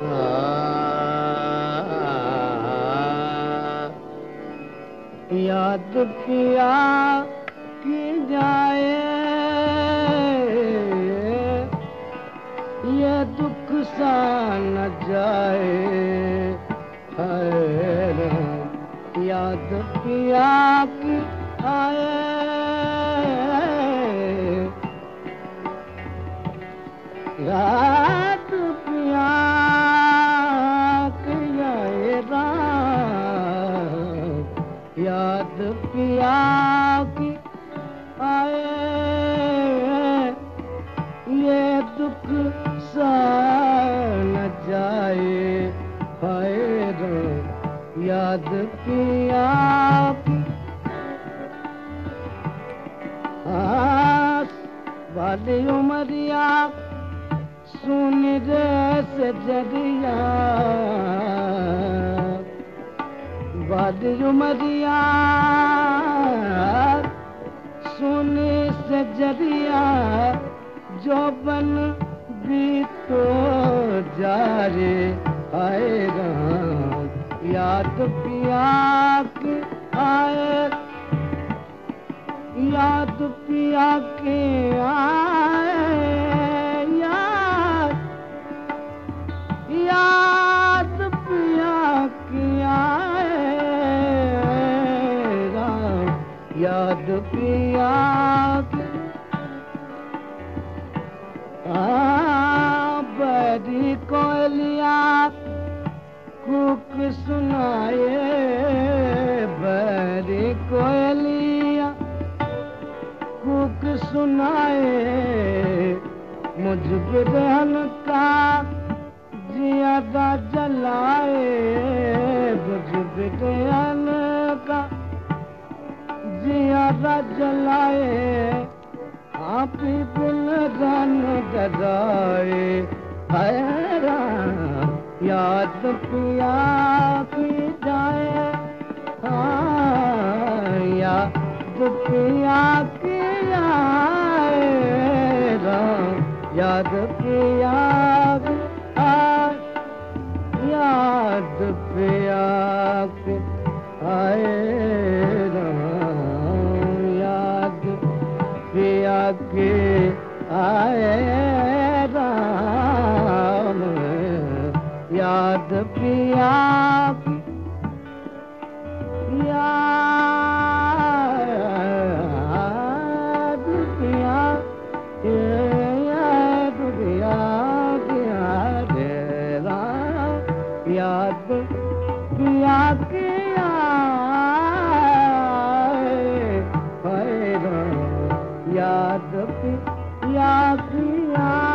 याद पिया की जाए ये दुख सा न जाए है याद पिया की आए याद पिया की आए याद पिया की आए ये दुख सा न जाए हाय याद पिया की वाली उमरिया सुन रे से जरिया वाली उमरिया सुने से जरिया जो बन भी तो जा रे आएगा याद पिया के आए याद पिया के आए याद पिया के आए याद पिया बड़ी कोयलिया कुक सुनाए बड़ी कोयलिया कुक सुनाए मुझ बिरहन का जियादा जलाए मुझ बिरहन का जियादा जलाए आप ही बिन रन गजाए हैरान याद पिया की जाए याद पिया की आए याद पिया की आए याद पिया की आए याद पिया के आए राम याद पिया की याद पिया याद पिया के राम याद पिया के आए याद पिया की